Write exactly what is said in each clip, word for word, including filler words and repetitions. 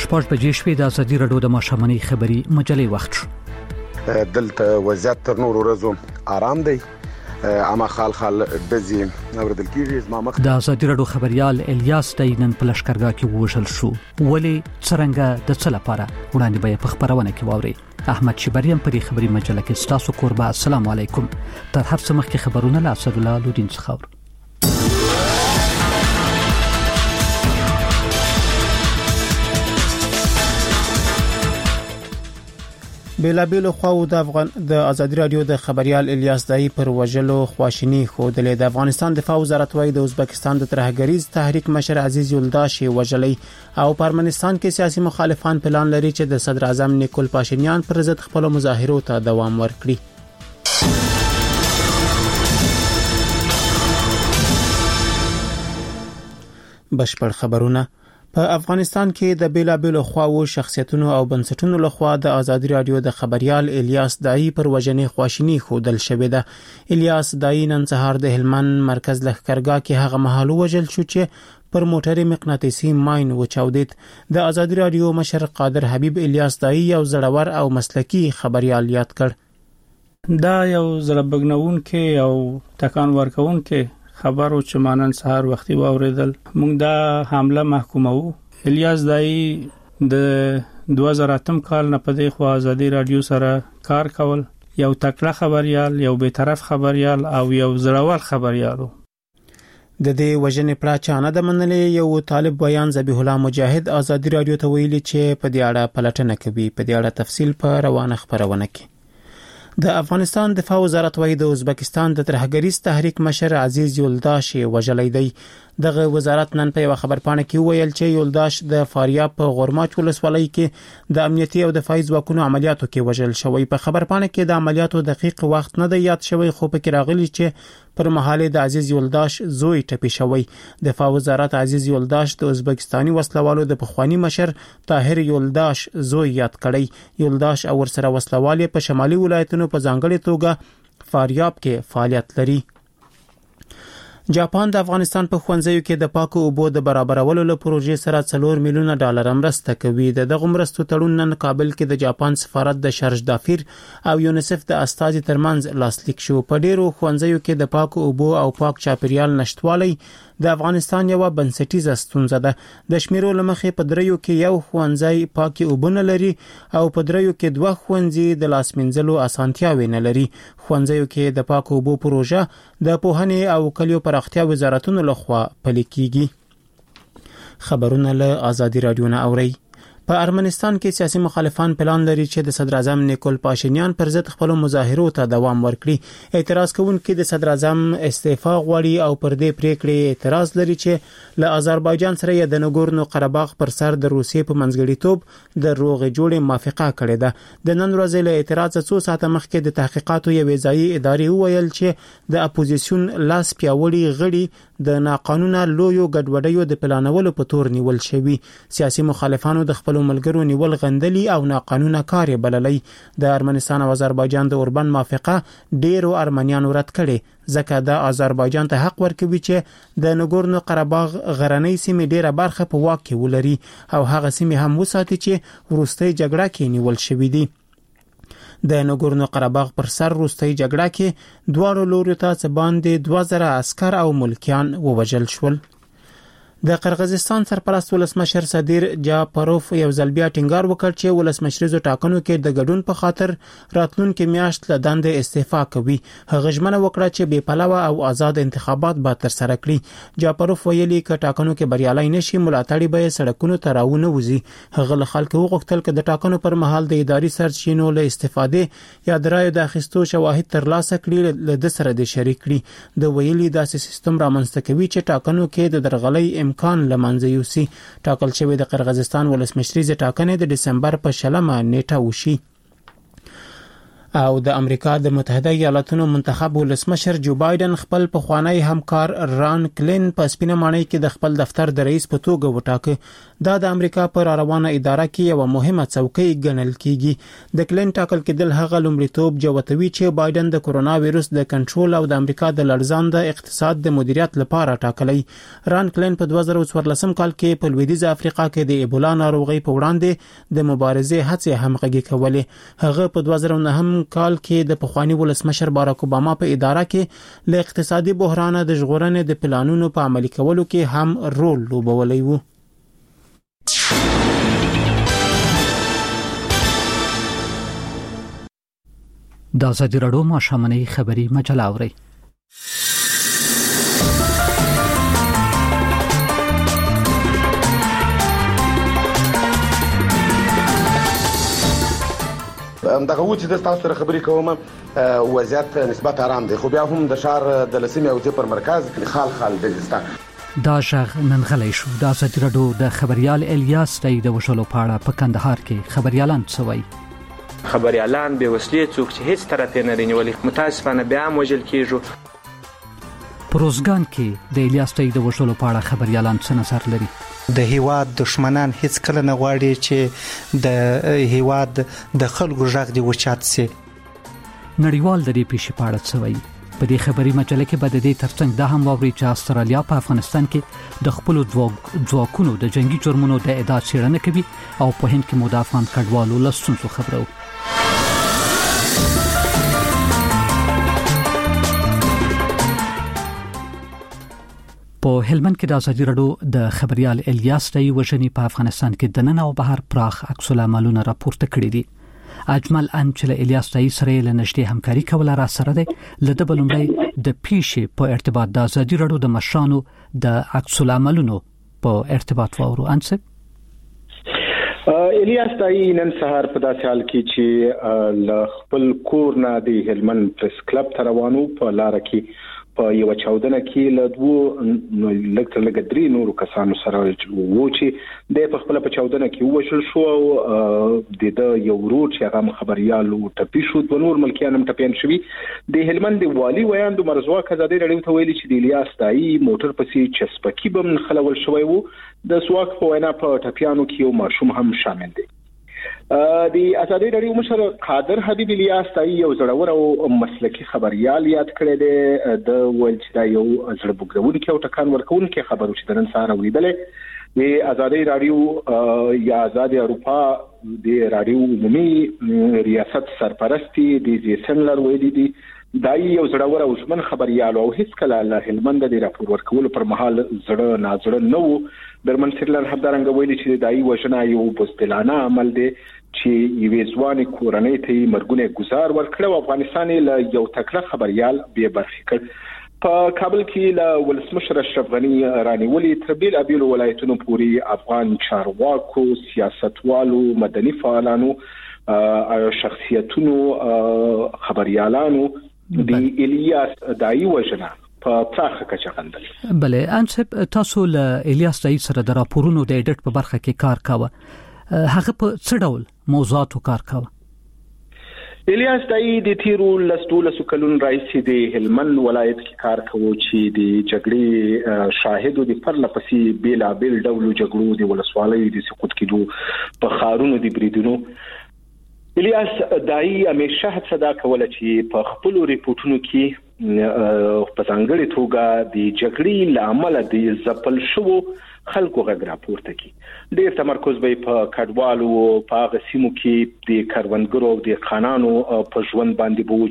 شپږ بجې شوې د ازادي راډیو د ماشوماني خبري مجلې وخت شو. دلته وضعیت تر نورو ورځو آرام دی، اما خال خال دزي اوردل کیږي. د ازادي راډیو خبريال الیاس داینن په لشکرګاه کې وژل شو. ولی څنګه د څه لپاره وړاندې به په خبرونه کې واوري. احمد شبریم په خبري مجله کې ستاسو قربا. السلام علیکم. تر هر څه مخکې خبرونه له اسد الله لودین څخه. بیلابیلو خواو د افغان د ازادي راډیو د خبريال الیاس دای پر وجلو خواشینی خوده د افغانستان دفاع وزارت وايي د ازبکستان د ترهګریز تحریک مشر عزیز یلداش وجلی او په ارمنستان کې سیاسي مخالفان پلان لري چې د صدر اعظم نیکول پاشینیان پر ضد خپل مظاهرو ته دوام ورکړي. بشپړ خبرونه. په افغانستان کې د بیلابیلو خواو شخصیتونو او بنسټونو لخوا د ازادي راډیو د خبريال الیاس دای پر وجنې خواشینی خودل شوې ده. الیاس دای نن سهار د هلمند مرکز لښکرګاه کې هغه مهال وجل شو چې پر موټر مقناطیسي ماين وچاودید. د ازادي راډیو مشر قادر حبیب الیاس دای یو زړور او مسلکی خبريال یاد کړ. دا یو زړبګنون کې او تکان ورکون کې خبرو چې مانن سهار وختي واوریدل. موږ دا حمله محکومو. الیاس دای د دوه زره اتم کال نه په دې خو ازادي راډیو سره کار کول. یو تکړه خبريال، یو به طرف خبريال او یو زړور خبريالو. د دې وجنې پلاچانه د منلې یو طالب بیان ذبیح الله مجاهد ازادي راډیو ته ویلي چې په دې اړه پلټنه کوي. په دې اړه تفصیل په روانه خبرونه کې. د افغانستان دفاع وزارت وايي د ازبکستان د ترهګریز تحریک مشر عزیز یلداش وجلی دی. دغه وزارت نن په یو خبرپاڼه کې ویل چې یلداش د فاریاب په غورماچ ولسوالۍ کې د امنیتي او دفاعي ځواکونو عملیاتو کې وژل شوی. په خبرپاڼه کې د عملیاتو دقیق وخت نه دی یاد شوی، خو په کې راغلی چې پر مهال د عزیز یلداش زوی ټپي شوی. دفاع وزارت عزیز یلداش د ازبکستاني وسلوالو د پخوانی مشر طاهر یلداش زوی یاد کړی. یلداش او ورسره وسلوال په شمالي ولایتونو په ځانګړي توګه فاریاب کې فعالیت لري. جاپان د افغانستان په خوندزیو کې د پاکو اوبو د برابرولو لپاره پروژې سره څلور میلیونه ډالر مرسته کوي. د دغه مرستو تړون نن کابل کې د جاپان سفارت د شارج دافیر او یونیسف د استازي ترمنځ لاسلیک شو. په ډیرو خوندزیو کې د پاکو اوبو او پاک چاپیریال نشټوالی د افغانستان یو بنسټیزه ستونزه ده. د شمیرو لمخې په دریو کې یو خوندزی پاکي اوبه نه لري او په دریو کې دوه خوندزي د لاسمنځلو اسانتیاوې نه لري. خوندزیو کې د پاکو اوبو پروژه د پوهنې او کلیو پراختیا وزارتونو لخوا پلي کیږي. خبرونه له ازادي راډیو نه اوري. په ارمنستان کې سیاسي مخالفان پلان لري چې د صدر اعظم نیکول پاشینیان پر ضد خپل مظاهرو ته دوام ورکړي. اعتراض کوونکي د صدر اعظم استعفا غواړي او پر دې پریکړې اعتراض لري چې له آذربایجان سره د نګورنو قرهباغ پر سر د روسیې په منځګړیتوب د روغې جوړې موافقه کړې ده. د نن ورځې له اعتراض څو ساعته مخکې د تحقیقاتو یوې ځایي ادارې وویل چې د اپوزیسیون لاس پیاوړي غړي د ناقانونه لویو ګډوډیو د پلانولو په تور نیول شوي. سیاسي مخالفانو د خپل ملګرو نیول غندلي او ناقانونه کار بللی. د ارمنستان او آذربایجان د اوربن موافقه ډیرو ارمنیانو رد کړي، ځکه د آذربایجان ته حق ورکوي چې د نګورنو قرهباغ غرنۍ سیمې ډیره برخه په واک کې ولري او هغه سیمې هم وساتي چې وروستۍ جګړه کې نیول شوې دي. د نګورنو قرهباغ پر سر وروستۍ جګړه کې دواړو لورو ته څه باندې دوه زره عسكر او ملکیان ووژل شول. د قرغیزستان سرپرست ولسمشر صدیر جاپروف یو ځل بیا ټینګار وکړ چې ولسمشریزو ټاکنو کې د ګډون په خاطر راتلونکي میاشت له دندې استعفا کوي. هغه ژمنه وکړه چې بې پلوه او آزاد انتخابات به تر سره کړي. جاپروف ویلي چې ټاکنو کې بریالي نشي ملاتړي به سړکونو ته راونه وځي. هغه له خلکو وغوښتل چې د ټاکنو پر مهال د اداري سرچینو له استفادې یا د رایو د اخیستو شواهد ترلاسه کړي له د سره د شریک کړي. د ویلي داسې سیستم رامنځته کوي چې ټاکنو کې د درغلۍ امکان لمنځه یوسي. ټاکل شوی د قرغیزستان ولسمشریزه ټاکنې د دسمبر په شلمه نیټه وشي. او د امریکا د متحده ایالاتونو منتخب ولسمشر جو بایدن خپل پخوانی همکار ران کلین په سپینه ماڼۍ کې د خپل دفتر د رئیس په توګه وټاکه. دا د امریکا پر روانه اداره کې یو مهمه څوکۍ ګڼل کیږي. د کلین ټاکل کېدل هغه لومړیتوب جوتوي چې بایدن د کورونا وایرس د کنټرول او د امریکا د لړزانده اقتصاد د مدیریت لپاره ټاکلی. ران کلین په دوه زره څوارلسم کال کې په لویدیځ افریقا کې د ایبولا ناروغي په وړاندې د مبارزې هڅې همغږي کولې. هغه په دوه زره نهم کال کې د پخوانی ولسمشر باراک اوباما په اداره کې له اقتصادي بحران د ژغورنې د پلانونو په عملي کولو کې هم رول لوبولی و. د ازادي راډیو ماښامنۍ خبری مجله اوري. دغه و چې د تاسو سره خبرې کوم وضعیت نسبت آرام دی، خو بیا هم د شهر د لسمې او پر مرکز خال خال دګستان دا شغ نن غلی شو. د ازادي راډیو د خبريال الیاس تای د وشلو پاړه په کندهار کې خبريالان څوي. خبريالان به وسلې څوک چې هیڅ طرف نه لري، متاسفانه بیا موجل کیږي. پروزګان کې د الیاس تای د وشلو پاړه خبريالان څه نظر لري؟ د هیواد دشمنان هیڅ کله نه غواړي چې د هیواد د خلکو ژغ دی وچات سي. نړیوال د دې پیښې په اړه څه وایي؟ په دې خبري مجله کې به د دې ترڅنګ دا هم واوري چې استرالیا په افغانستان کې د خپل ځواکونو د جنگي جرمونو د اعداد څېړنه کوي او په هند کې مدافعان کډوالو له ستونزو خبرو. په هلمند کې د ازادي راډیو د خبريال الیاس تای وژنې په افغانستان کې د نن او بهر پراخ عکس العملونه راپورته کړي دي. اجمل انچل الیاس تای سره له نږدې همکاري کوله را سره ده. لده بلومړی د پیښې په ارتباط د ازادي راډیو د مشرانو د عکس العملونو په ارتباط وورو. انڅ الیاس تای نن سهار په داسې حال کې چې ل خپل کور نه د هلمند پریس کلب ته روانو په لار کې په یو چاودنه کې له دوه لکه لکه درې نورو کسانو سره وو چې د په خپل په چاودنه کې وشل شو او د یو ورور چې هغه خبريالو ټپي شو، د نور ملکیان هم ټپيان شوي. د هلمند والی ویاند مرزواک ازادي راډیو ته ویلي چې د الیاس تای موټر پسې چسپکی بم خلول شوی وو. د سواک په وینا په ټپيانو کې یو ماشوم هم شامل دی. د ازادي راډیو مشر قادر حبیب الیاس تای یو زړور او مسلکی خبريال یاد کړی دی. د ول چې دا یو زړه بوګدونکو او ټکان ورکونکو خبرو چې نن سهار ولیدلې د ازادي راډیو یا ازادي اروپا د راډیو عمومي ریاست سرپرستی د زیسنلر ویلي دی دا یو زړور او ژمن خبريال او هیڅ کله له هلمند د راپور ورکولو پر مهال زړه ناځړه نه وو. درمن سیرلر همدارنګ ویلي چې دای وژنه یو بوستلانه عمل دی چې یوې ځواني کورنۍ ته مرګونه گزار ورکړ او افغانستان له یو تکړه خبريال به برخه کړ. په کابل کې له ولسمشر اشرف غنی رانیولي تر بیل ابیل ولایتونو پوری افغان چارواکو، سیاستوالو، مدني فعالانو، شخصیتونو، خبريالانو د الیاس دای وژنه په پراخه کچه غندل. بله انصب تاسو له الیاس تای سره د راپورونو د ایډیټ په برخه کې کار کاوه. هغه په څه ډول موضوعاتو کار کاوه؟ الیاس تای د تیرو لسټول سکلون رئیس د هلمند ولایت کې کار کوي چې د جګړې شاهدو د پرله پسې بیلا بیل ډول جګړو د ولسوالۍ د سقوط کېدو په خارونو د بریدونو. الیاس دای همیشه هڅه دا کوله چې په خپل ریپورتونو کې په څنګه توګه د جګړې لامل د زپل شو خلکو غږ راپورته کی. ډېر تمرکز به په کډوالو په غسیمو کې د کاروانګرو او د خانانو په ژوند باندې بو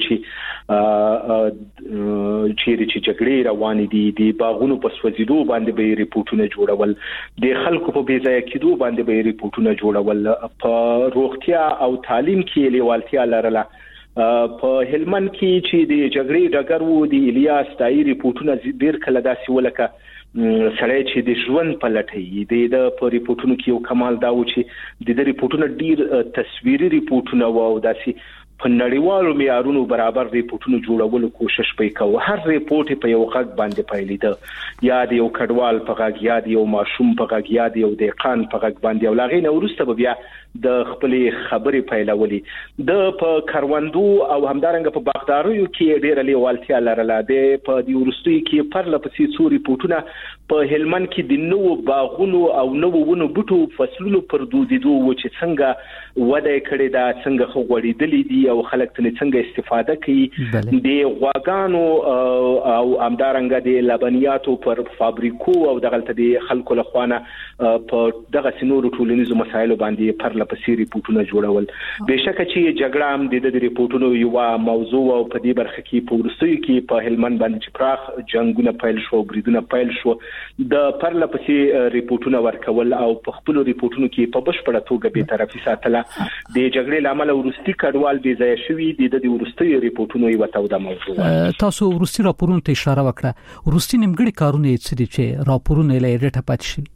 چې چیرې چې جګړې روانې دي د باغونو په سوځیدو باندې به ریپورتونه جوړول، د خلکو په بیځای کېدو باندې به ریپورتونه جوړول، په روغتیا او تعلیم کې لیوالتیا لرله. په هلمند کې چې د جګړې ډګر وو د الیاس تای ریپورتونه ډېر کله داسې ولکه سړی چې د ژوند په لټه د په ریپورتونو کې یو کمال دا و چې د ریپورتونو ډیر تصویري ریپورتونه و او داسې په نړیوالو معیارونو برابر ریپورتونو جوړولو کوشش وکاو. هر ریپورت په یو غږ باندې پایلیده، یا د یو کډوال په غږ، یا د یو ماشوم په غږ، یا د یو دهقان په غږ باندې، او لاغې نه ورسته بیا د خپل خبرې پیلولې د په کروندو او همدارنګه په باغداریو کې ډېر لیوالتیا لرله د په دی ورستوي کې پرله پسې څو ریپورتونه په هلمند کې د نوو باغونو او نوو ونو بوټو فصلونو پر دودیدو و چې څنګه وده کړې ده څنګه خو غوړېدلې دي او خلک ترې څنګه استفاده کوي د غواګانو او همدارنګه د لبنیاتو پر فابریکو او دغلته د خلکو له خوانه په دغه سينورو ټولنیزو مسایلو باندې پرله پسې ریپورتونه جوړول بهشکه چې جګړه هم د دې ریپورتونو یو موضوع او په دې برخه کې په ورستیو کې په هلمند باندې چې پراخ جنگونه پیل شو بریدونه پیل شو د پرله پسې ریپورتونه ورکول او په خپل ریپورتونو کې په بشپړه توګه به طرفي ساتله د جګړې لامل ورستي کډوال بي ځای شوی د دې ورستي ریپورتونو یو تاوده موضوع تاسو ورستي راپورونو ته اشاره وکړه ورستي نیمګړي کارونه څه دي چې راپورونه لې ریټه پات شي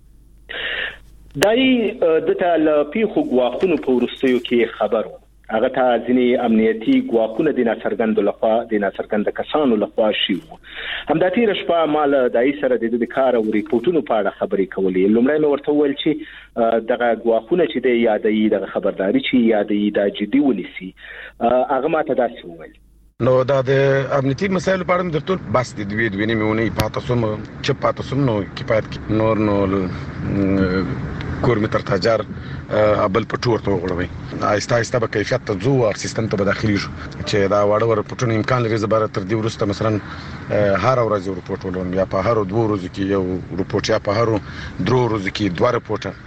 دای د تعالی پیخو غواخونو په ورستیو کې خبرو هغه ته ځینې امنیتي غواخونه د ناڅرګند لخوا د ناڅرګند کسانو لخوا شي همداتي رشپا مال دای سره د دې کار او ریپورتونو په اړه خبرې کولې لومړی نو ورته ویل چې دغه غواخونه چې د یادې د خبرداري چې یادې د جدي ونیسي هغه ماته داسې وویل نو دا د امنیتي مسایلو په اړه د ټول بس د دوی د وینې میونی پاتې سوم چې پاتې سوم نو کفایت نور نو کورمتر تاجر ابل پټور ته وغوړوي آیسته آیسته به کیفیت ته زو او سیستم ته داخلي شو چې دا وړ وړ پټون امکان لري زبر تر دې ورسته مثلا هر ورځ ریپورت ولون یا په هر دوه ورځې کې یو ریپورت یا په هر درو ورځې کې دوه ریپورت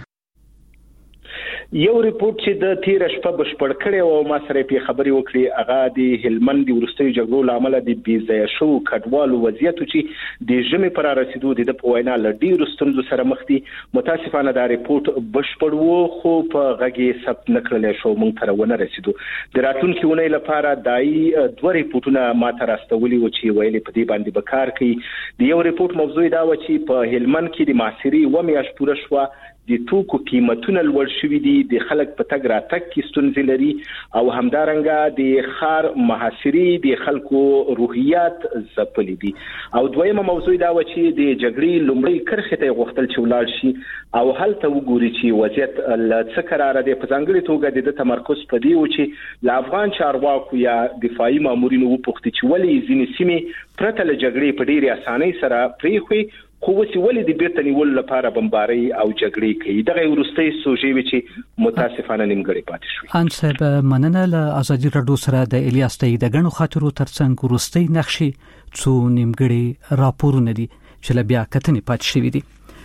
یو ریپورت چې د تیر شپه بشپړ کړي او ما سره په خبري وکړي هغه د هلمند د ورستي جګړو لامل د بيځای شو کډوالو وضعیت چې د جمع پر رسیدو د په وینا لډي رستمزو سره مخ دي متاسفانه دا ریپورت بشپړ وو خو په غږی ثبت نکړل شو مونږ تر ونه رسیدو د راتلونکي ونې لپاره دای دوه ریپورتونه ما تر استولي و چې ویلې په دې باندې بکار کوي د یو ریپورت موضوع دا و چې په هلمند کې د معاصري و میاشت پوره شو د توکو قیمتونه لوړ شوي دي د خلک په تګ راتګ کې ستونزې لري او همدارنګه د خار محاصري د خلکو روحیات ځپلې دي او دویمه موضوع دا و چې د جګړې لومړی کرخه ته غوښتل چې ولاړ شي او هلته وګوري چې وضعیت ل څه قرار دی په ځانګړي توګه د تمرکز په دی و چې ل افغان چارواکو یا دفاعي مامورینو وپوښتي چې ولې ځینې سیمې پرته له جګړې په ډېرې اسانۍ سره پریخوي خو وسی ولې د بیرته نیول لپاره بمباري او جګړې کوي دغه ورستي سوژې چې متاسفانه نیمګړې پاتې شوې ان صاحب مننه له ازادي رادیو سره د الیاس ته د غنو خاطرو ترڅنګ ورستي نقشي څو نیمګړې راپورونه دي چې ل بیا کتنې پاتې شوې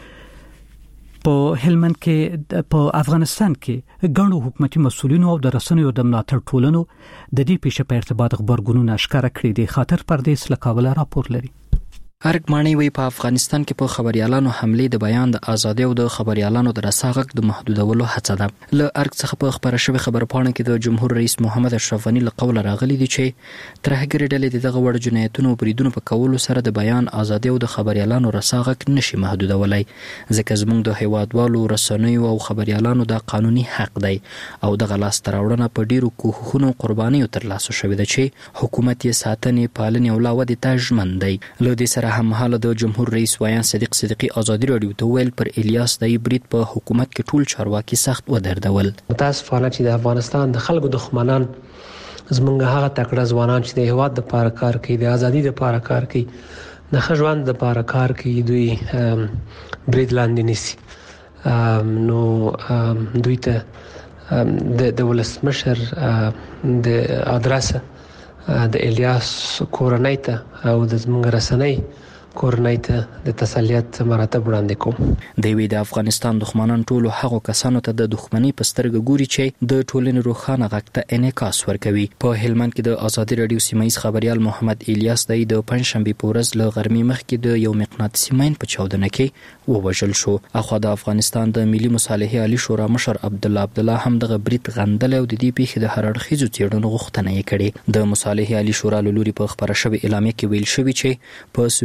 دي په هلمند کې په افغانستان کې غنو حکومتي مسؤلینو او د رسنیو د ملاتړ ټولنو د دې پیښې په ارتباط خبرګونونه ښکاره کړي دي خاطر پردیس لکاوله راپور لري ارګ مانی وی په افغانستان کې په خبريالانو حمله د بیان د ازادي او د خبريالانو د رساغک د محدودولو هڅه ده ل ارګ څخه په خبره شوی خبر پاڼه کې د جمهور رئیس محمد اشرف غنی له قوله راغلي دي چې ترهګری ډلې دغه وړ جنایتونو او بریدونو په کولو سره د بیان ازادي او د خبريالانو رساغک نشي محدودولای ځکه زموږ د هیوادوالو رسنیو او خبريالانو د قانوني حق دی او د غلاس تراوړنه په ډیرو کوښښونو قربانیو تر لاسه شوې ده چې حکومت یې ساتنې پالنې او لاودې ته ژمن دی له دې سره هم حال د جمهور رئیس ویان صدیق صدیقی ازادي رادیو ته ویل پر الیاس د برید په حکومت کې ټول چارواکي سخت ودردول متاسفانه چې د افغانستان د خلکو دښمنان زمونږ هغه تکړه ځوانان چې د هیواد لپاره کار کوي د ازادي لپاره کار کوي د خژوند لپاره کار کوي دوی برید لاندې نيسي نو دوی ته د ولسمشر د ادرسه د الیاس کورنۍ ته او د زمونږ رسنۍ کورنۍ ته د تسلیت مراتب وړاندې کوم د وی د افغانستان دښمنان ټولو هغو کسانو ته د دښمنۍ په سترګه ګوري چې د ټولنې روښانه غږ ته انعکاس ورکوي په هلمند کې د ازادي رادیو سیمایي خبريال محمد الیاس د پنځشنبه په ورځ له غرمې مخکې د یو مقناطیسي ماین په چاودنه کې ووژل شو اخو د افغانستان د ملي مصالحې عالی شورا مشر عبد الله عبد الله هم د برید غندل او د دې پیښې د هرړخیزو تیړنو غوښتنه یې کړې د مصالحې عالی شورا لوري په خبره شوی اعلامیه کې ویل شوی چې په سویل ویدي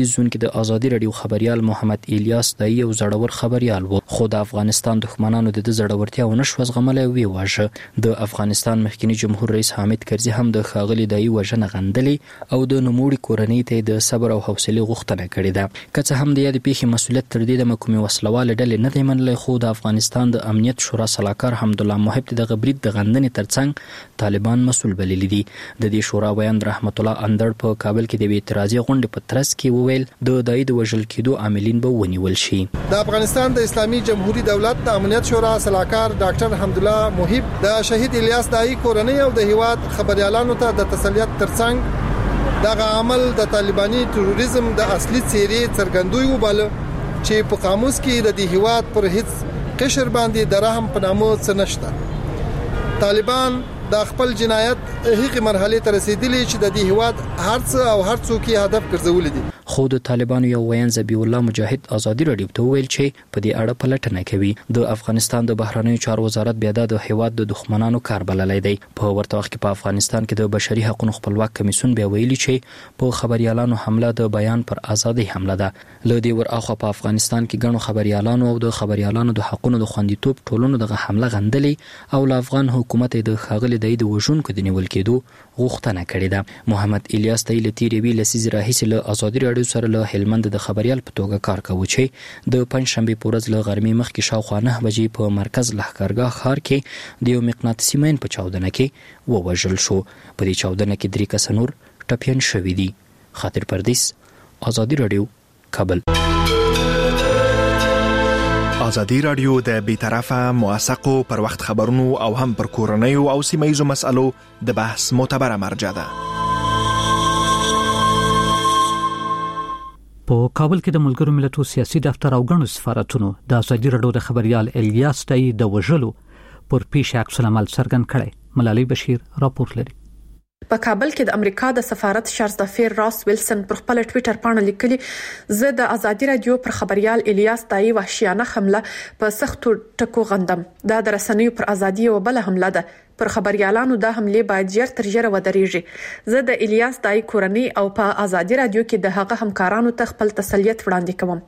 لویدیځ زون کې د ازادي رادیو خبريال محمد الیاس دای یو زړور خبريال و، خو د افغانستان دښمنانو د زړورتیا ونه شو زغملای وی واژه د افغانستان مخکنی جمهور رئیس حامد کرزي هم د خاغلی دای وژنه غندلې او د نوموړي کورنۍ ته د صبر او حوصله غوښتنه کړې ده. که څه هم د یاد پیښې مسولیت تر دې د محکومي وسلواله ډلې نه دی منلای، خو د افغانستان د امنیت شورا سلاکار حمدالله محب د غبرید د غندنې ترڅنګ طالبان مسول بللی دي. د دې شورا بیان رحمت الله اندړ په کابل کې د اعتراضي غونډې په ترڅ کې وویل د دای د وژل کېدو عاملین به ونیول شي. د افغانستان د اسلامي جمهوریت دولت د امنیت شورا سلاکار ډاکټر حمدالله محب د شهید الیاس دای کورنۍ او د هیواد خبريالانو ته د تسلیت ترڅنګ دغه عمل د طالباني تروریزم د اصلي څیرې څرګندوي وباله چې په قاموس کې د دې هیواد پر هیڅ قشر باندې د رحم په نامه څه نشته. طالبان د خپل جنایت هغه مرحله ته رسیدلی چې د دې هیواد هرڅ او هر څوک یې هدف ګرځولې دي. خو د طالبانو یو وین ذبیح الله مجاهد ازادي رادیو ته ویل چې په دې اړه پلټنه کوي. د افغانستان د بهرنیو چارو وزارت بیا د هیواد د دښمنانو کار بللی دی. په ورته وخت کې په افغانستان کې د بشري حقوقو خپلواک کمیسیون بیا ویلي چې په خبريالانو حمله د بیان پر ازادي حمله ده. له دې ور اخوا په افغانستان کې ګڼو خبريالانو او د خبريالانو د حقوقو د خوندیتوب ټولنو دغه حمله غندلې او له افغان حکومت د خاغلی د وژونکو د نیول کېدو غوښتنه کړې ده. محمد الیاس ته له تیرې وی لسیز راهیسې له ازادي رادیو سره له هلمند د خبريال په توګه کار کوي چې د پنځشنبه په ورځ له غرمې مخکې شاوخوا نه بجې په مرکز لښکرګاه ښار کې د یو مقناطیسي مین په چاودنه کې ووژل شو. په دې چاودنه کې درې کس نور ټپیان شوي دي. خاطر پردیس، ازادي رادیو، کابل. ازادي رادیو د بیطرفه موثقو پر وخت خبرونو او هم پر کورنیو او سیمایزو مسالو د بحث معتبره مرجع ده. په کابل کې د ملګرو ملتونو سیاسي دفتر او غنو سفارتونو د ازادي رادیو د خبريال الیاس دای د وژلو پر پیښه عکس العمل څرګند کړي. ملالۍ بشیر راپور لري. په کابل کې د امریکا د سفارت شارز دافیر راس ویلسن پر خپل ټوئیټر باندې لیکلي، زه د ازادي رادیو پر خبريال الیاس دای وحشیانه حمله په سختو ټکو غندم. دا د رسنیو پر ازادي او بل حمله ده. پر خبريالانو د حمله باید ژر تر ژره ودرېږي. زه د الیاس دای کورنۍ او په ازادي رادیو کې د هغه همکارانو ته خپل تسلیت وړاندې کوم.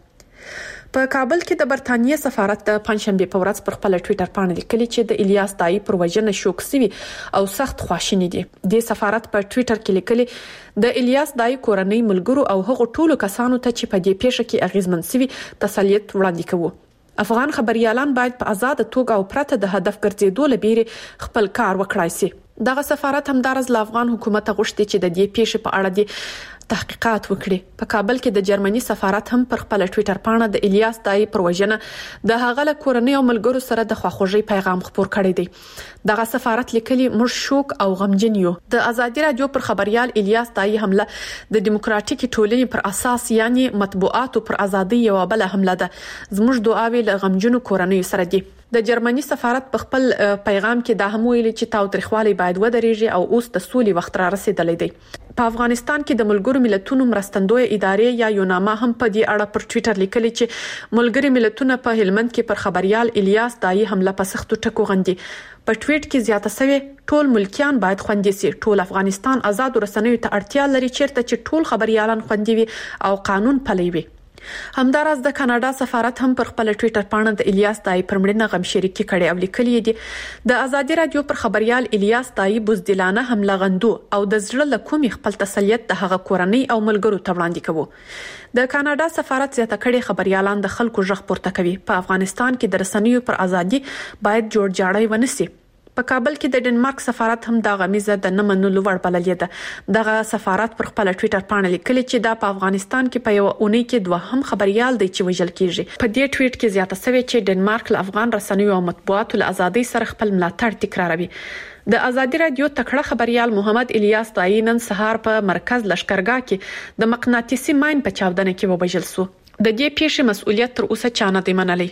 په کابل کې د برتانیې سفارت د پنځشنبه په ورځ پر خپل ټوئیټر باندې لیکلي چې د الیاس دای پر وژنه شوک سوي او سخت خواشینی دي. د سفارت په ټوئیټر کې لیکلي د الیاس دای کورنۍ ملګرو او هغو ټولو کسانو ته چې په دې پیښه کې اغیزمن سوي تسلیت وړاندې کوو. افغان خبريالان باید په آزاد توګه او پرته د هدف ګرځېدو لپاره خپل کار وکړای شي. دغه سفارت همدارز له افغان حکومت غوښتي چې د دې پیښې په اړه د تحقیقات وکړي. په کابل کې د جرمني سفارت هم پر خپل ټوئیټر باندې د الیاس دای پر وژنه د هغه له کورنۍ او ملګرو سره د خواخوږي پیغام خپور کړی دی. دغه سفارت لیکلي موږ شوک او غمجن یو. د ازادي رادیو پر خبريال الیاس دای حمله د دیموکراتیکي ټولنې پر اساس یعنی مطبوعاتو پر ازادي یو بل حمله ده. زموږ دعاوې له غمجنو کورنۍ سره دي. د جرمني سفارت په خپل پیغام کې دا هم ویلي چې تاوتریخوالي باید ودرېږي او اوس د سولې وخت را رسیدلی دی. په افغانستان کې د ملګرو ملتونو مرستندوی ادارې یا یوناما هم په دې اړه پر ټوئیټر لیکلي چې ملګري ملتونه په هلمند کې پر خبريال الیاس دای حمله په سختو ټکو غندي. په ټوئیټ کې زیاته شوی ټول ملکیان باید خوندي سي. ټول افغانستان آزاد رسنیو ته اړتیا لري چیرته چې ټول خبريالان خوندي وي او قانون پلي وي. همدارس د کاناډا سفارت هم پر خپل ټوئیټر باندې د الیاس دای پر مړینه غم شریکي کړي او لیکلي دي د ازادي رادیو پر خبريال الیاس دای بوزدلانه حمله غندو او د زړه له کومي خپل تسلیت د هغه کورنۍ او ملګرو ته وړاندې کوو. د کاناډا سفارت زیاته کړي خبريالان د خلکو ژغ پورته کوي. په افغانستان کې د رسنیو پر ازادي باید جوړ جاړی ونسي. په کابل کې د ډنمارک سفارت هم د غمیزه د نمنلو وړ بللې ده. دغه سفارت پر خپل ټوئیټر باندې لیکلي چې دا په افغانستان کې په یو اونۍ کې دوه هم خبريال دی چې وژل کیږي. په دې ټوئیټ کې زیاته شوی چې ډنمارک له افغان رسنیو او مطبوعاتو له ازادي سره خپل ملاتړ تکراروي. د ازادي رادیو تکړه خبريال محمد الیاس دای نن سهار په مرکز لښکرګاه کې د مقناطیسي ماین په چاودنه کې وبژل سو. د دې پیښې مسؤلیت تر اوسه چا نه دی منلی.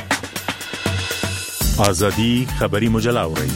ازادي خبري مجله اوري.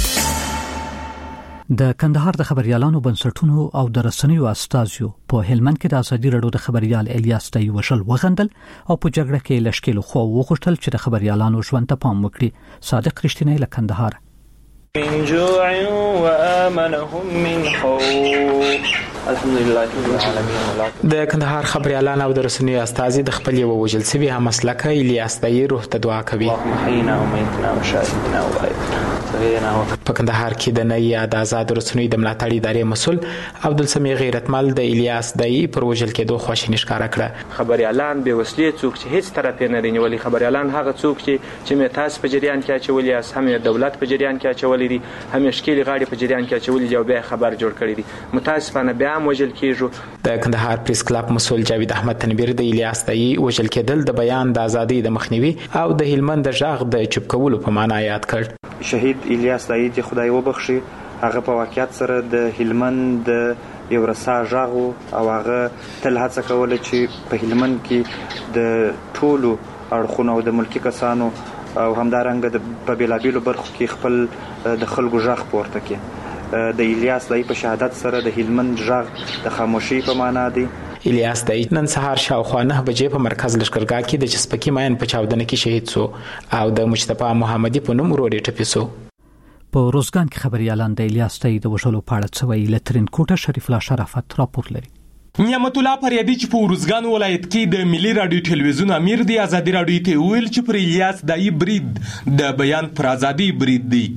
د کندهار د خبريالانو بنسټونو او د رسنیو استازیو په هلمند کې د ازادي رادیو د خبريال الیاس دای وژل وغندل او په جګړه کې لشکېلو خو وغوښتل چې د خبريالانو ژوند ته پام وکړي. صادق رښتینی له کندهار. من جوع وآمنهم من خوف الحمدلله رب العالمین. د کندهار خبريالان او د رسنیو استازي د خپل یو وجل سوي هم مسلکه الیاس دای روح ته دعا کوي. محینا و میتنا و شاهدنا و غیبنا. په کندهار کې د نه یاد آزاد رسنیو د ملاتړ ادارې مسول عبدالسمیع غیرتمل د الیاس دای پر وجل کېدو خوشی نشکاره کړه. خبريالان به وسلې څوک چې هیڅ طرف نه لري ولې خبريالان هغه څوک چې چې متاس په جریان کې اچولي اس هم دولت په جریان کې اچولي دي هم شکل غاړي په جریان کې اچولي جو به خبر جوړ کړی دي متاسفانه بیا وجل کېږي. د کندهار پریس کلب مسول جاوید احمد تنویر د الیاس دای وجل کېدل د بیان د ازادي د مخنیوي او د هلمند د ژغ د چوپ کولو په معنا یاد کړ. شهید الیاس دای ته خدای وبخشي هغه په واقعیت سره د هلمند یو رسا ژغ او هغه تل هڅه کوله چې په هلمند کې د ټولو اړخونو د ملکی کسانو او همدارنګه په بیلابیلو برخو کې خپل د خلکو ژغ پورته کړي. د الیاس دای په شهادت سره د هلمند ژغ د خاموشي په معنا دی. الیاس دای نن سهار شاوخوا نه بجې په مرکز لشکرګاه کې د چسپکی ماین په چاودنه کې شهید شو او د مجتبی محمدي په نوم وروړي ټپي شو. په روزګان کې خبريالان د الیاس دای د وژلو په اړه څوی لترین کوټه شریف الله شرافت راپور لري. نعمت الله فریادي چې په روزګان ولایت کې د ملي رادیو ټلویزیون امیر دی ازادي رادیو ته ویل چې پر الیاس دای برید د بیان پر ازادي برید دی.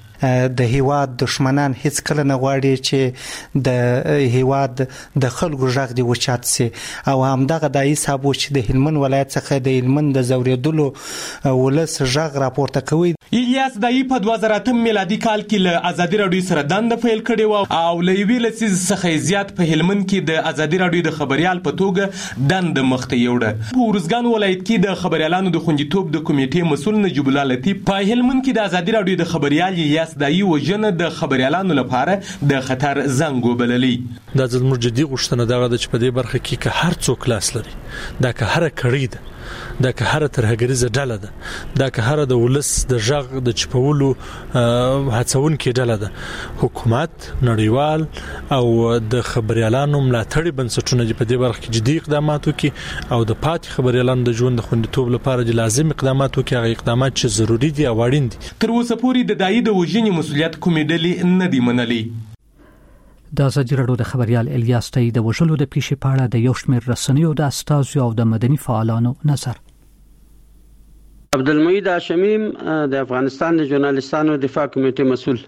د هیواد دشمنان هیڅ کله نه غواړي چې د هیواد د خلکو ژغ دی وچات سي او همدغه دای صاحب چې د هلمند ولایت څخه د هلمند د زوریدلو ولس ژغ راپورته کوي. الیاس دای په دوه زره اتم میلادي کال کې له ازادي رادیو سره دند فعال کړي و او له ویل سیز څخه زیات په هلمند کې د ازادي رادیو د خبريال په توګه دند مخته یوړه. په ورزګان ولایت کې د خبريالانو د خوندیتوب د کمیټې مسول نجیب الله لطیف په هلمند کې د ازادي رادیو د خبريال الیاس دای وجنه د خبريالانو لپاره د خطر زنګ وبللی. دا زموږ جدي غوښتنه ده چې په دې برخه کې که هر څوک لاس لري دا که هر کړی ده دا که هر ترهګریزه ډله ده دا که هر د ولس د ژغ د چپولو هڅون کې ډله ده حکومت نړیوال او د خبريالانو ملاتړي بنسټونه په دې برخه کې جدي اقدامات وکړي او د پات خبريالانو د ژوند د خوندیتوب لپاره د لازم اقدامات وکړي هغه اقدامات چې ضروری دي او اړین دي. تر اوسه پورې د دای د وژنې مسولیت کومې ډلې نه دی منلي. د ازادي رادیو د خبريال الیاس دای د وژلو د پیښې په اړه د یو شمېر رسنیو د استازو او د مدني فعالانو نظر. عبدالمجید هاشمی د افغانستان د ژورنالستانو دفاع کمیټې مسول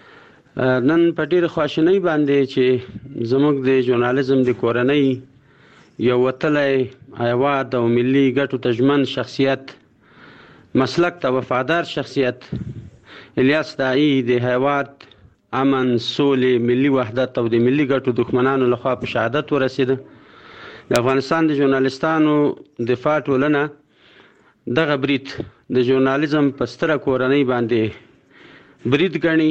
نن په ډیره خواشینی باندې چې زموږ د ژورنالیزم د کورنۍ یو وتلې هیواد او ملي ګټو ته ژمن شخصیت مسلک ته وفادار شخصیت الیاس دای د هیواد امن سولې ملي وحدت او د ملي ګټو دښمنانو لخوا په شهادت ورسیده. د افغانستان د ژورنالستانو دفاع ټولنه دغه برید د ژورنالیزم په ستره کورنۍ باندې برید ګڼي.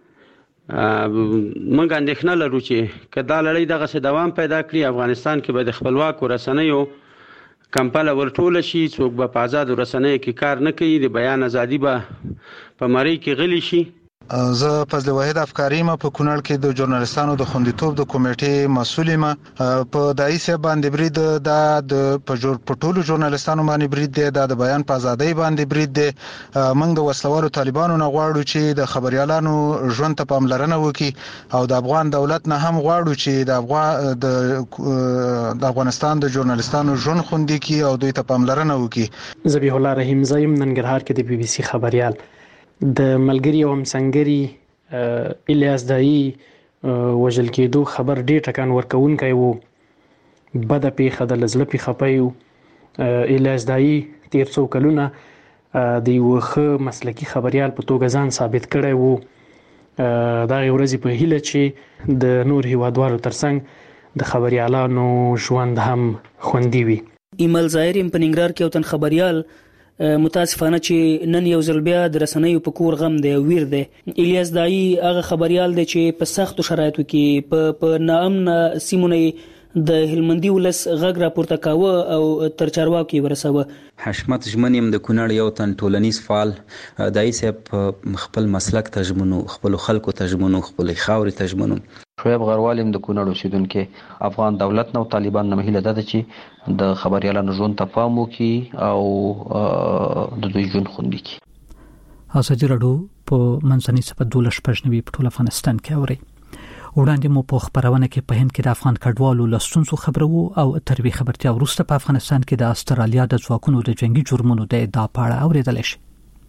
موږ اندېښنه لرو چې که دا لړۍ دغسې دوام پیدا کړي افغانستان کې به د خپلواکو رسنیو کمپله ورټوله شي څوک به په آزادو رسنیو کې کار نه کوي د بیان ازادي به په مرۍ کې غلي شي. زه فضل واحد افکاری ما په کونړ کې د ژورنالستانو د خوندیتوب د کمیټې مسؤل ما په دای سه باندې برید د په جوړ پټولو ژورنالستانو باندې برید دی د بیان په ازادۍ باندې برید دی. موږ د وسلوالو طالبانو نه غواړو چې د خبريالانو ژوند ته پاملرنه وکړي او د افغان دولت نه هم غواړو چې د افغان د افغانستان د ژورنالستانو ژوند خوندي کړي او دوی ته پاملرنه وکړي. ذبیح الله رحیم زایم ننګرهار کې د بي بي سي خبريال د ملګری او همسنګری الیاس دای وژل کېدو خبر ډېر ټکان ورکوونکی وو. بد پیښه د لزړه پیښه پيو. الیاس دای تیر څو کلونه د یو ښه مسلکی خبريال په توګه ځان ثابت کړی وو. دا ورځې په هیله چې د نور هیوادوالو ترڅنګ د خبريالانو ژوند هم خوندي وي. ایمل ظاهر په ننګرهار کې یو تن خبريال متاسفانه چې نن یو ځل بیا د رسنیو په کور غم دی ویر دی. الیاس دای هغه خبريال دی چې په سختو شرایطو کې په په ناامن سیمونه د هلمندي ولس غږ راپورته کاوه او تر چارواکو ورسوه. حشمت ژمنیم د کونړ یو تن ټولنیز فعال دای صاحب خپل مسلک تجمنو خپل خلکو تجمنو خپل خاوري تجمنو. شعیب غروالم د کونړ اوسیدونکو افغان دولت نو طالبان نه مهله ده چې د خبريالانو ژوند ته پام وکړي او د دوی ژوند خوندي کړي. ازادي رادیو په منځني سپه دولش پښنوي په ټول افغانستان کې اوري. وړاندې مو په خبرونه کې په هند کې د افغان کډوالو لستونسو خبرو او تربیه خبرتیا وروسته په افغانستان کې د استرالیا د ځواکونو د جنگي جرمونو د ادعا په اړه اوریدل شي.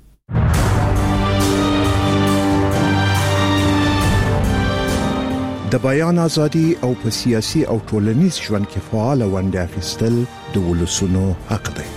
د بیان ازادي او په سیاسي او ټولنیز ژوند کې فعال ونډه اخیستل د ولسونو حق دی.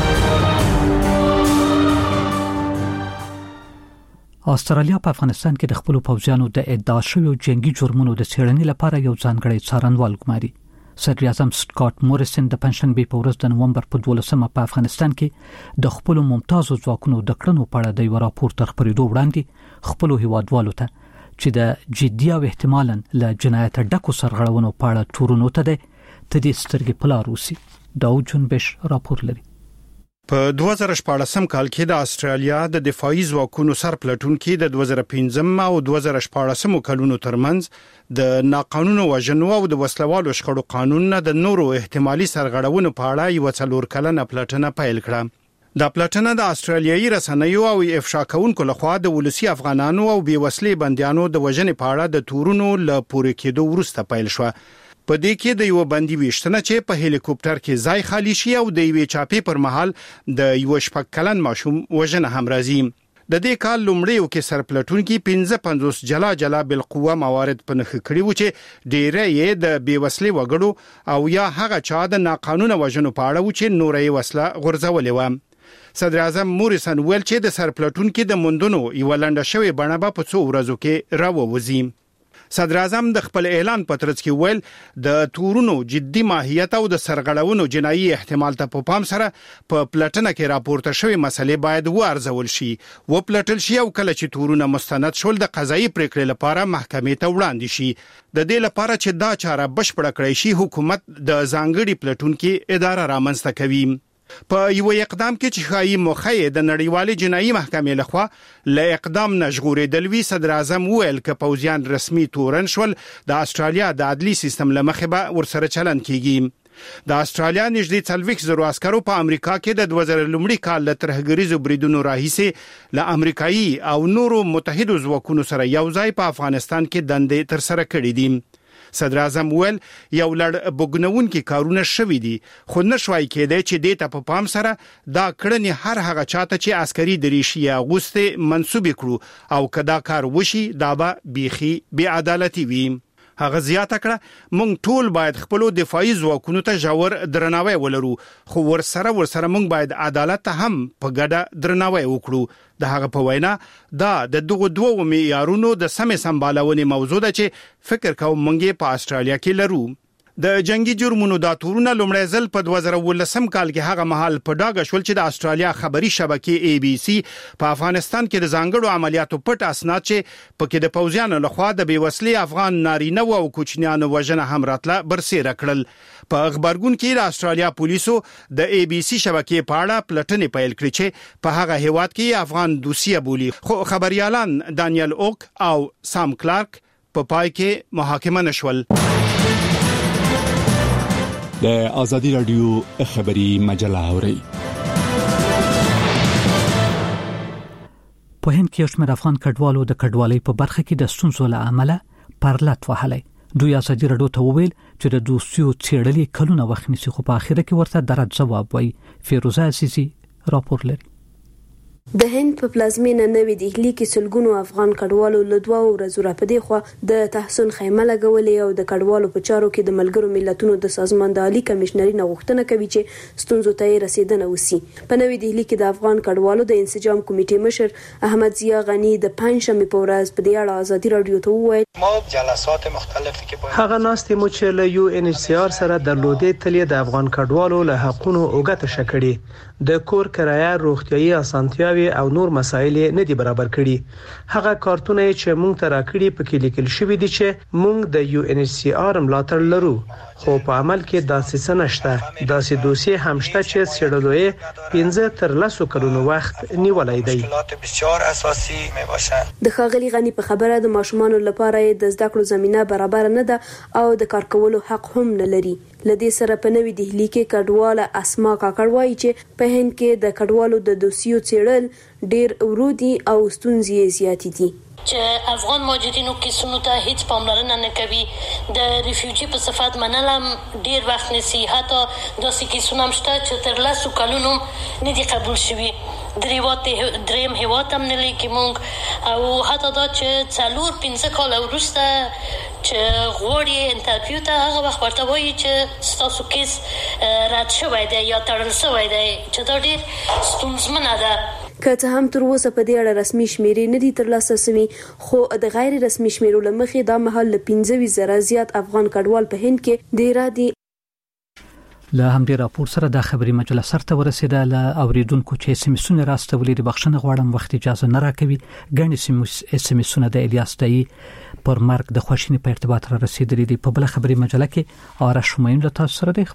استرالیا په افغانستان کې د خپل پوځیانو د ادعا شویو جنگي جرمونو د څېړنې لپاره یو ځانګړی څارنوال ګماري. صدر اعظم سکاټ موریسن د پنځشنبه په ورځ د نومبر په دولسمه په افغانستان کې د خپل ممتازو ځواکونو د کړنو په اړه د یو راپور تر خبرېدو وړاندې خپل هیوادوالو ته چې د جدي او احتمالاً له جنایت ډکو سرغړونو په اړه تورونو ته ده ته د سترګې په لار وسی. دا جنبش راپور لري. په دوه زره شپاړسم کال کې د استرالیا د دفاعي ځواکونو سرپلټونکو د دوه زره پنځم او دوه زره شپاړسم کلونو ترمنځ د ناقانونه وژنو او د وسلوالو شخړو قانون نه د نورو احتمالي سرغړونو په اړه یو څلور کلنه پلټنه پیل کړه. دا پلټنه د استرالیایي رسنیو او افشا کوونکو لخوا د ولسی افغانانو او بې وسلې بنديانو د وژنې په اړه د تورونو له پورې کېدو وروسته پیل شو. په دې کې د یو بندي وشتنه چې په هلیکوپټر کې ځای خالی شي او د یوې چاپې پر مهال د یو شپږ کلن ماشوم وژنه هم راځي. د دې کال لومړیو کې سرپلټونکو پنځه پنځوس جلا جلا بالقوه موارد په نخ کړی و چې ډیره یې د بې وسلې وګړو او یا هغه چا د ناقانونه وژنو په اړه و چې نورې وسله غورځولې و. صدر اعظم موریسن ویل چې د سرپلټونکو د مندونو یو لنډه شوی بڼه به په څو ورځو کې راووځي. صدر اعظم د خپل اعلان په ترڅ کې ویل د تورونو جدي ماهیت او د سرغړونو جنایي احتمال ته په پام سره په پلټنه کې راپورته شوی مسلې باید وارزول شي و پلټل شي او کله چې تورونه مستند شول د قضایي پریکړې لپاره محکمې ته وړاندې شي. د دې لپاره چې دا چاره بشپړه کړی شي حکومت د ځانګړي پلټونکو اداره رامنځته کوي. په یو اقدام کې چې خایي مخې د نړیوالې جنایي محکمې لخوا له اقدام نشغورېدل وی صدر اعظم ویل ک پوزیان رسمي تورن شول د استرالیا د عدلي سیستم لمخې به ورسره چلن کیږي. د استرالیا نږدې څلوېښت زره عسکرو په امریکا کې د دوه زره لومړي کال له ترهګریزو بریدونو راهیسې له امریکایي او نورو متحدو ځواکونو سره یو ځای په افغانستان کې دندې تر سره کړې دي. صدر اعظم ویل یو لړ بګنونکي کارونه شوي دي خو نشوي کېدای چې د ته په پام سره دا کړنې هر هغه چاته چې عسکري دریشي اغوسته منسوب کړو او کدا کار وشي دا به بيخي بی عدالتي وي. هغه زیاته کړه مونږ ټول باید خپل دفاعي ځواکونو ته ژور درناوی ولرو خو ورسره ورسره مونږ باید عدالت ته هم په ګډه درناوی وکړو. د هغه په وینا دا د دغه دوه معیارونو د سمې سمبالونې موضوع ده چې فکر کوم مونږ په استرالیا کې لرو. د جنگي جرمونو د تورونه لومړی ځل په دوه زره ولسم کال کې هغه مهال په ډاګه شول چې د استرالیا خبري شبکې ای بي سي په افغانستان کې د ځانګړو عملیاتو پټ اسناد چې پکې د پوځیانو لخوا د بې وسلې افغان نارینه او کوچنیانو وژنه هم راتله برسېره کړل. په خبرګون کې د استرالیا پولیسو د ای بي سي شبکې په اړه پلټنې پیل کړې چې په هغه هیواد کې افغان دوسیه بولی خو خبريالان دانیل اوک او سام کلارک په پای کې محاکمه نشول. د ازادي رادیو خبري مجله اوري. په هند کې یو شمېر افغان کډوالو د کډوالۍ په برخه کې د ستونزو له امله پرلط وهلي. دوی ازادي رادیو ته وویل چې د دوستیو څېړلې کلونه وخت نیسي خو په اخر کې ورته درد جواب وایي. فیروزه عزیزي راپور لري. د هند په پلازمینه نوې دهلی کې سلګونو افغان کډوالو له دوه ورځو راپدې خو د تحسن خیمه لګولې او د کډوالو په چارو کې د ملګرو ملتونو د سازمان د عالی کمشنري غوښتنه کوي چې ستونزو ته رسیدنه وسی. په نوې دهلی کې د افغان کډوالو د انسجام کمیټې مشر احمد ضیا غنی د پنځشنبه په ورځ په دې اړه ازادي رادیو ته وویل ما جلسات مختلفی کې هغه ناستې مو چې له یو ان ایچ سی آر سره درلودې تلې د افغان کډوالو له حقونو اوګه شکړي د کور کرایه روغتيایي اسانتیاوي او نور مسایل نه دي برابر کړي. هغه کارتونه چې مونږ ته راکړي په کې لیکل شوی دي چې مونږ د یو ان ایچ سی آر ملاتړ لرو خو په عمل کې داسې څه نشته. داسې دوسیه هم شته چې سړلوې پنځه تر لسو کلونو وخت نیولای دی. بسیار اساسي می باشه. د خاغلی غنی په خبره د ماشومان لپاره د زده کړو زمينه برابر نه ده او د کار کولو حق هم نه لري. لدې سره په نوې دهلی کې کډواله اسما کاکړ وایي چې په هند کې د کډوالو د دوسیو څېړل ډېر ورودي او ستونزې زیاتې دي چې افغان مهاجرینو کیسونو ته هیڅ پاملرنه نه کوي د ریفیوجی په صفت منلم ډیر وخت نسی حتی داسې کیسونه هم شته چې تر لسو کلونو نه دي قبول شوي دریوات دریم هیواد هم نه لیکي مونږ او حتی دا چې څلور پنځه کاله وروسته چې غواړي انټرویو ته هغه وخت ورته وایي چې ستاسو کیس رد شوی دی یا تړل شوی دی چې دا ډیر ستونزمنه ده که څه هم تر اوسه په دې اړه رسمي شمیرې نه دي ترلاسه شوي خو د غیر رسمي شمیرو له مخې دا مهال له پنځه زره زیات افغان کډوال په هند کې ډیر دي له همدې راپور سره د خبري مجله سرته ورسیده. له اوریدونکو چې اس ام اسونه راستولې د بخښنه غواړم وخت اجازه نه راکوي. ګڼ اس ام اسونه د الیاس دای پر مرګ د خوشینې په ارتباط را رسیدلې دي. په بل خبري مجله کې آرش شمعین له تاسو سره